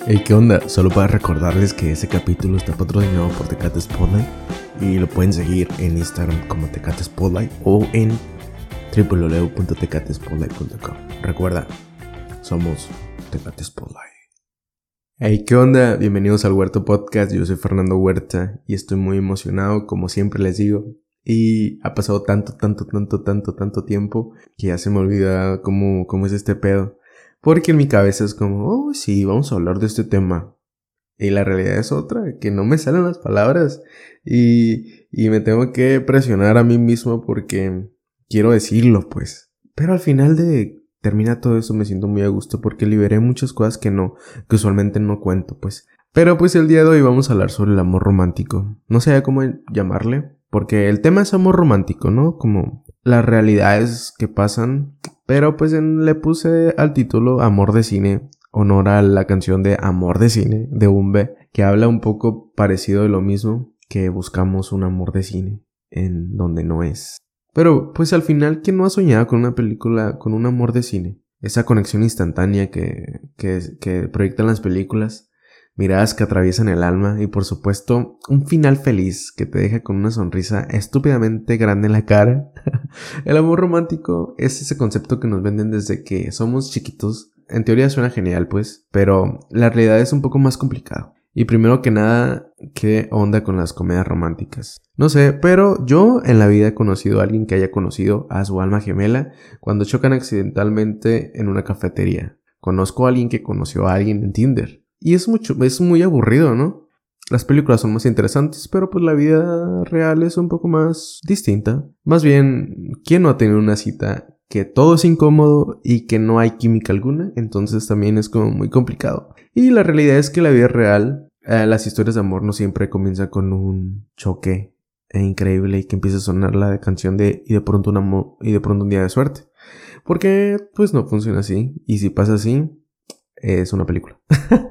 Hey, ¿qué onda? Solo para recordarles que este capítulo está patrocinado por Tecate Spotlight y lo pueden seguir en Instagram como Tecate Spotlight o en www.tecatespotlight.com. Recuerda, somos Tecate Spotlight. Hey, ¿qué onda? Bienvenidos al Huerto Podcast. Yo soy Fernando Huerta y estoy muy emocionado, como siempre les digo. Y ha pasado tanto tiempo que ya se me olvida cómo es este pedo. Porque en mi cabeza es como, oh sí, vamos a hablar de este tema. Y la realidad es otra, que no me salen las palabras. Y me tengo que presionar a mí mismo porque quiero decirlo, pues. Pero al final termina todo eso me siento muy a gusto porque liberé muchas cosas que usualmente no cuento, pues. Pero pues el día de hoy vamos a hablar sobre el amor romántico. No sé cómo llamarle, porque el tema es amor romántico, ¿no? Como las realidades que pasan. Pero pues le puse al título Amor de Cine, honor a la canción de Amor de Cine de Umbe, que habla un poco parecido de lo mismo, que buscamos un amor de cine en donde no es. Pero pues al final, ¿quién no ha soñado con una película con un amor de cine? Esa conexión instantánea que proyectan las películas, miradas que atraviesan el alma y por supuesto un final feliz que te deja con una sonrisa estúpidamente grande en la cara. El amor romántico es ese concepto que nos venden desde que somos chiquitos. En teoría suena genial, pues, pero la realidad es un poco más complicado. Y primero que nada, ¿qué onda con las comedias románticas? No sé, pero yo en la vida he conocido a alguien que haya conocido a su alma gemela cuando chocan accidentalmente en una cafetería. Conozco a alguien que conoció a alguien en Tinder. Y es muy aburrido, ¿no? Las películas son más interesantes, pero pues la vida real es un poco más distinta. Más bien, ¿quién no ha tenido una cita que todo es incómodo y que no hay química alguna? Entonces también es como muy complicado. Y la realidad es que la vida real, las historias de amor no siempre comienzan con un choque increíble y que empieza a sonar la canción de y de pronto un amor y de pronto un día de suerte. Porque pues no funciona así. Y si pasa así, es una película.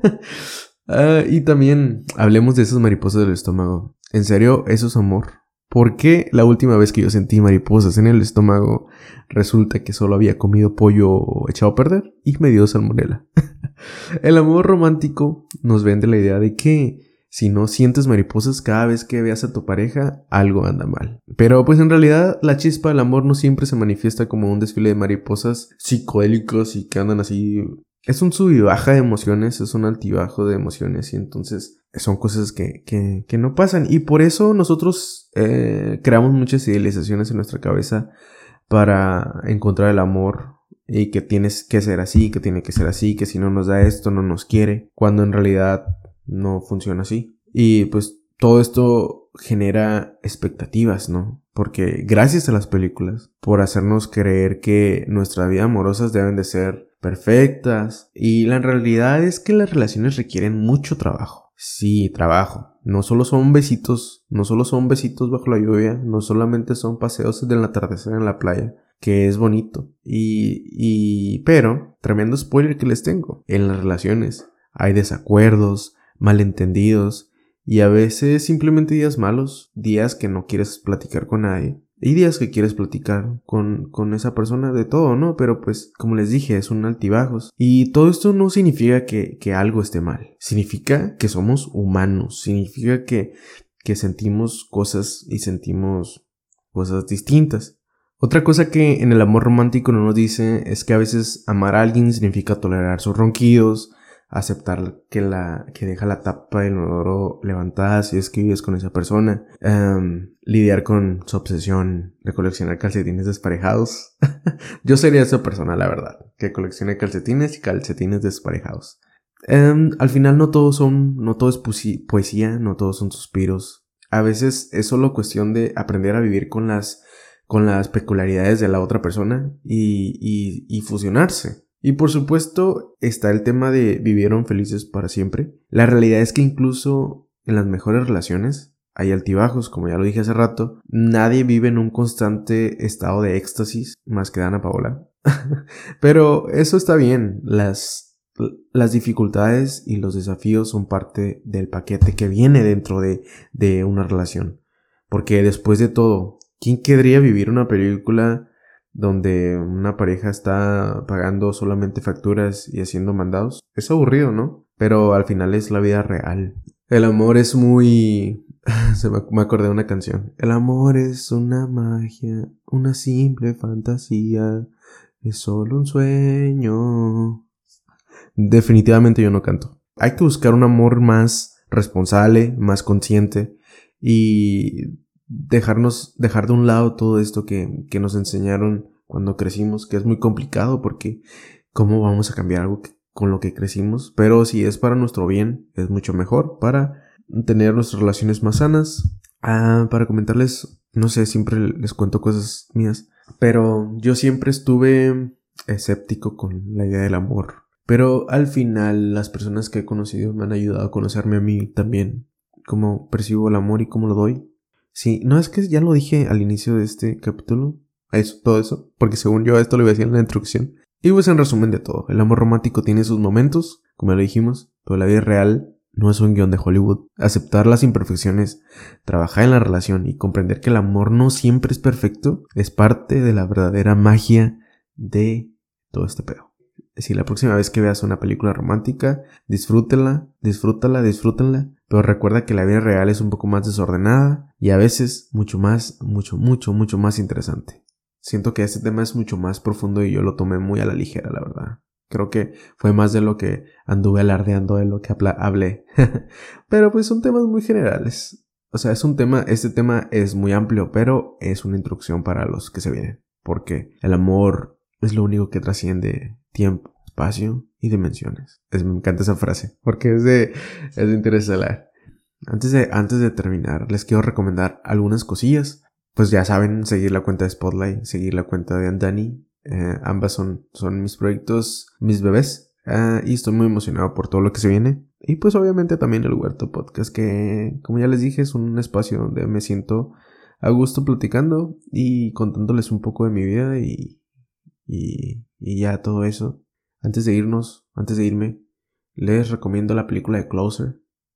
Y también hablemos de esas mariposas del estómago. ¿En serio eso es amor? ¿Por qué la última vez que yo sentí mariposas en el estómago resulta que solo había comido pollo echado a perder y me dio salmonela? El amor romántico nos vende la idea de que si no sientes mariposas cada vez que veas a tu pareja, algo anda mal. Pero pues en realidad la chispa del amor no siempre se manifiesta como un desfile de mariposas psicodélicos y que andan así. Es un sub y baja de emociones, es un altibajo de emociones y entonces son cosas que no pasan. Y por eso nosotros creamos muchas idealizaciones en nuestra cabeza para encontrar el amor y que tienes que ser así, que tiene que ser así, que si no nos da esto no nos quiere, cuando en realidad no funciona así. Y pues todo esto genera expectativas, ¿no? Porque gracias a las películas, por hacernos creer que nuestras vidas amorosas deben de ser perfectas. Y la realidad es que las relaciones requieren mucho trabajo. Sí, trabajo. No solo son besitos bajo la lluvia, no solamente son paseos del atardecer en la playa, que es bonito. Pero, tremendo spoiler que les tengo. En las relaciones hay desacuerdos, malentendidos y a veces simplemente días malos, días que no quieres platicar con nadie. Y días que quieres platicar con esa persona de todo, ¿no? Pero pues, como les dije, es un altibajos. Y todo esto no significa que algo esté mal. Significa que somos humanos. Significa que sentimos cosas y sentimos cosas distintas. Otra cosa que en el amor romántico no nos dice es que a veces amar a alguien significa tolerar sus ronquidos, aceptar que deja la tapa del inodoro levantada si es que vives con esa persona, lidiar con su obsesión de coleccionar calcetines desparejados. Yo sería esa persona, la verdad, que coleccione calcetines y calcetines desparejados. Al final no todo es poesía, no todos son suspiros. A veces es solo cuestión de aprender a vivir con las peculiaridades de la otra persona y fusionarse. Y por supuesto está el tema de vivieron felices para siempre. La realidad es que incluso en las mejores relaciones hay altibajos, como ya lo dije hace rato. Nadie vive en un constante estado de éxtasis más que Dana Paola. Pero eso está bien. Las dificultades y los desafíos son parte del paquete que viene dentro de una relación. Porque después de todo, ¿quién querría vivir una película donde una pareja está pagando solamente facturas y haciendo mandados? Es aburrido, ¿no? pero al final es la vida real. El amor es muy... me acordé de una canción. El amor es una magia, una simple fantasía, es solo un sueño. Definitivamente yo no canto. Hay que buscar un amor más responsable, más consciente y dejar de un lado todo esto que nos enseñaron cuando crecimos, que es muy complicado porque ¿cómo vamos a cambiar algo con lo que crecimos? Pero si es para nuestro bien, es mucho mejor para tener nuestras relaciones más sanas. Para comentarles, no sé, siempre les cuento cosas mías, pero yo siempre estuve escéptico con la idea del amor. Pero al final las personas que he conocido me han ayudado a conocerme a mí también, cómo percibo el amor y cómo lo doy. Sí, no es que ya lo dije al inicio de este capítulo, todo eso, porque según yo esto lo iba a decir en la introducción. Y pues en resumen de todo, el amor romántico tiene sus momentos, como ya lo dijimos, pero la vida real no es un guión de Hollywood. Aceptar las imperfecciones, trabajar en la relación y comprender que el amor no siempre es perfecto es parte de la verdadera magia de todo este pedo. Si la próxima vez que veas una película romántica, disfrútala, pero recuerda que la vida real es un poco más desordenada y a veces mucho más interesante. Siento que este tema es mucho más profundo y yo lo tomé muy a la ligera, la verdad. Creo que fue más de lo que anduve alardeando de lo que hablé. Pero pues son temas muy generales. O sea, este tema es muy amplio, pero es una introducción para los que se vienen. Porque el amor es lo único que trasciende tiempo, espacio y dimensiones. Me encanta esa frase, porque es de interestelar. Antes de terminar, les quiero recomendar algunas cosillas. Pues ya saben, seguir la cuenta de Spotlight, seguir la cuenta de Andani. Ambas son mis proyectos, mis bebés. Y estoy muy emocionado por todo lo que se viene. Y pues obviamente también el Huerto Podcast, que como ya les dije es un espacio donde me siento a gusto platicando y contándoles un poco de mi vida y ya todo eso. Antes de irme, les recomiendo la película de Closer.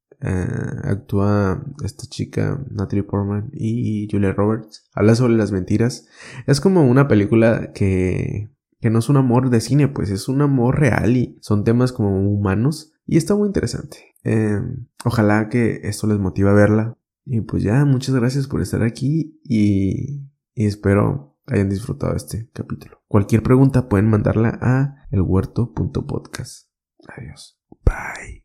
Actúa esta chica Natalie Portman y Julia Roberts. Habla sobre las mentiras. Es como una película que no es un amor de cine, pues es un amor real y son temas como humanos y está muy interesante. Ojalá que esto les motive a verla. Y pues ya, muchas gracias por estar aquí y espero hayan disfrutado este capítulo. Cualquier pregunta pueden mandarla a elhuerto.podcast. Adiós. Bye.